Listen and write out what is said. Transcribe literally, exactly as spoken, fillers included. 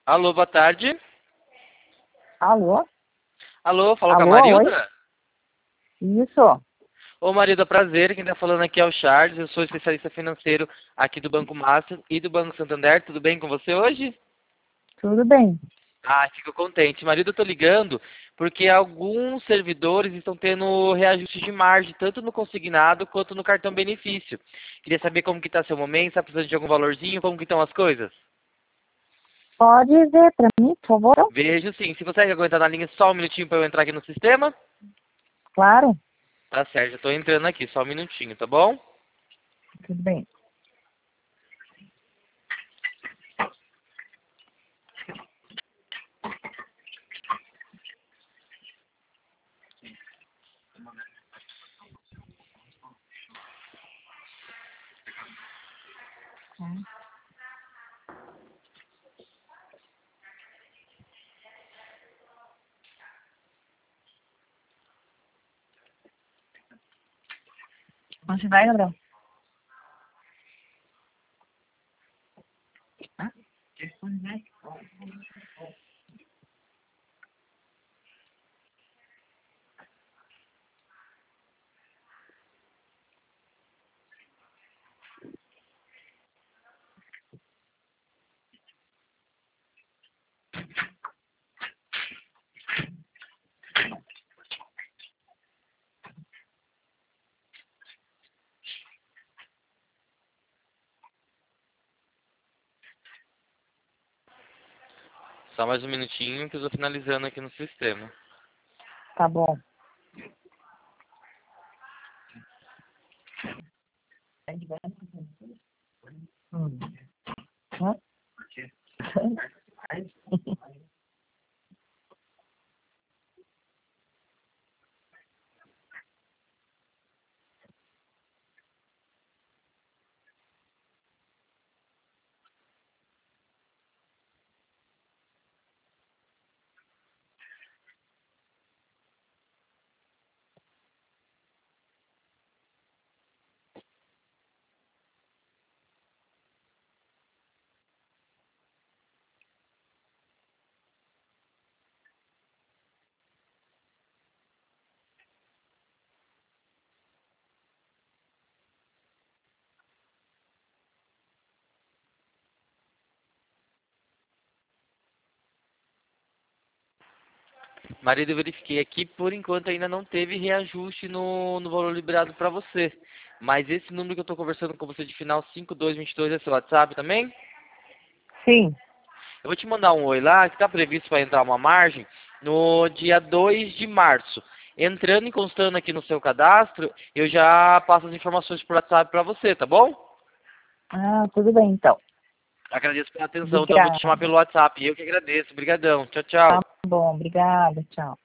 Alô, boa tarde. Alô? Alô, fala com a Alô, Marilda? oi? Isso. Ô Marilda, prazer, quem tá falando aqui é o Charles, eu sou especialista financeiro aqui do Banco Master e do Banco Santander, tudo bem com você hoje? Tudo bem. Ah, fico contente. Marilda, eu tô ligando porque alguns servidores estão tendo reajuste de margem, tanto no consignado quanto no cartão benefício. Queria saber como que tá seu momento, está precisando de algum valorzinho, como que estão as coisas? Pode ver para mim, por favor? Vejo sim. Se você aguentar na linha só um minutinho para eu entrar aqui no sistema. Claro. Tá certo, já tô entrando aqui, só um minutinho, tá bom? Tudo bem. Onde vai, Gabriel? Hã? Onde vai? Só mais um minutinho que eu tô finalizando aqui no sistema. Tá bom. Hum. Hã? Marido, eu verifiquei aqui, por enquanto ainda não teve reajuste no, no valor liberado para você. Mas esse número que eu tô conversando com você de final cinco dois dois dois é seu WhatsApp também? Sim. Eu vou te mandar um oi lá, que está previsto para entrar uma margem no dia dois de março. Entrando e constando aqui no seu cadastro, eu já passo as informações por WhatsApp para você, tá bom? Ah, tudo bem, então. Agradeço pela atenção, então eu vou te chamar Obrigada. pelo WhatsApp. Eu que agradeço. Obrigadão. Tchau, Tá tchau. bom, obrigada. Tchau.